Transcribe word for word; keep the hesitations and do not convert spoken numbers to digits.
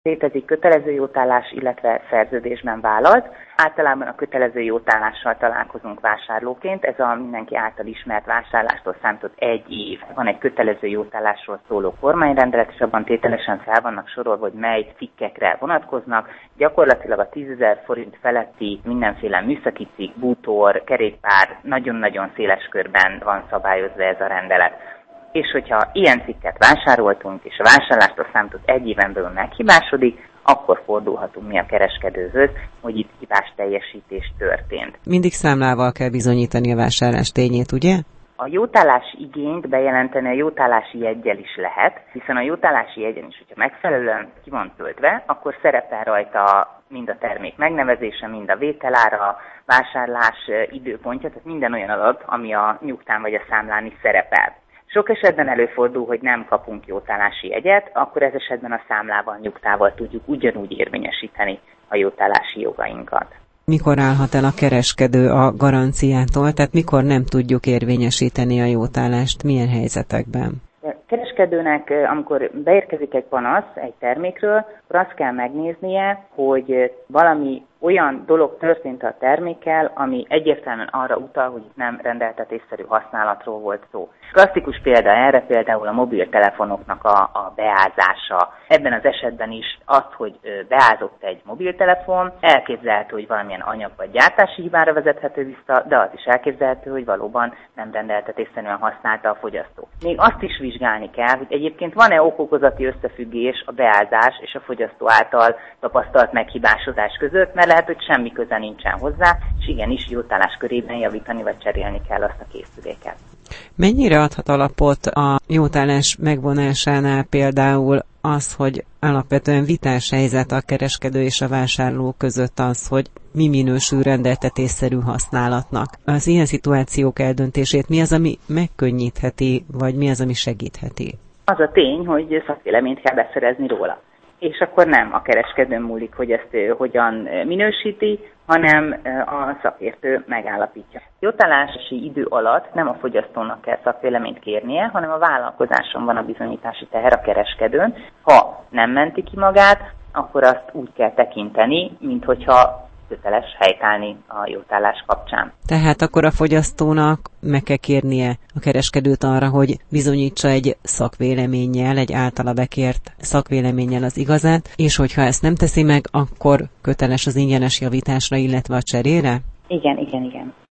Létezik kötelező jótállás, illetve szerződésben vállalt. Általában a kötelező jótállással találkozunk vásárlóként, ez a mindenki által ismert vásárlástól számított egy év. Van egy kötelező jótállásról szóló kormányrendelet, és abban tételesen fel vannak sorolva, hogy mely cikkekre vonatkoznak. Gyakorlatilag a tízezer forint feletti mindenféle műszaki cikk, bútor, kerékpár, nagyon-nagyon széles körben van szabályozva ez a rendelet. És hogyha ilyen cikket vásároltunk, és a vásárlástól számított egy éven belül meghibásodik, akkor fordulhatunk mi a kereskedőhöz, hogy itt hibás teljesítés történt. Mindig számlával kell bizonyítani a vásárlás tényét, ugye? A jótállási igényt bejelenteni a jótállási jeggyel is lehet, hiszen a jótállási jegyen is, hogyha megfelelően ki van töltve, akkor szerepel rajta mind a termék megnevezése, mind a vételára, vásárlás időpontja, tehát minden olyan adat, ami a nyugtán vagy a számlán is szerepel. Sok esetben előfordul, hogy nem kapunk jótállási jegyet, akkor ez esetben a számlával, nyugtával tudjuk ugyanúgy érvényesíteni a jótállási jogainkat. Mikor állhat el a kereskedő a garanciától, tehát mikor nem tudjuk érvényesíteni a jótállást, milyen helyzetekben? A kereskedőnek, amikor beérkezik egy panasz egy termékről, akkor azt kell megnéznie, hogy valami olyan dolog történt a termékkel, ami egyértelműen arra utal, hogy itt nem rendeltetésszerű használatról volt szó. Klasszikus példa erre például a mobiltelefonoknak a, a beázása. Ebben az esetben is az, hogy beázott egy mobiltelefon, elképzelhető, hogy valamilyen anyag vagy gyártási hibára vezethető vissza, de az is elképzelhető, hogy valóban nem rendeltetésszerűen használta a fogyasztó. Még azt is vizsgálni kell, hogy egyébként van-e okokozati összefüggés a beázás és a fogyasztó által tapasztalt meghibásodás között, mert lehet, hogy semmi köze nincsen hozzá, és igenis jótállás körében javítani vagy cserélni kell azt a készüléket. Mennyire adhat alapot a jótállás megvonásánál például az, hogy alapvetően vitás helyzet a kereskedő és a vásárló között az, hogy mi minősül rendeltetésszerű használatnak? Az ilyen szituációk eldöntését mi az, ami megkönnyítheti, vagy mi az, ami segítheti? Az a tény, hogy szakvéleményt kell beszerezni róla. És akkor nem a kereskedőn múlik, hogy ezt hogyan minősíti, hanem a szakértő megállapítja. Jótállási idő alatt nem a fogyasztónak kell szakvéleményt kérnie, hanem a vállalkozáson van a bizonyítási teher a kereskedőn. Ha nem menti ki magát, akkor azt úgy kell tekinteni, minthogyha köteles helytállni a jótállás kapcsán. Tehát akkor a fogyasztónak meg kell kérnie a kereskedőt arra, hogy bizonyítsa egy szakvéleménnyel, egy általa bekért szakvéleménnyel az igazát, és hogyha ezt nem teszi meg, akkor köteles az ingyenes javításra, illetve a cserére? Igen, igen, igen.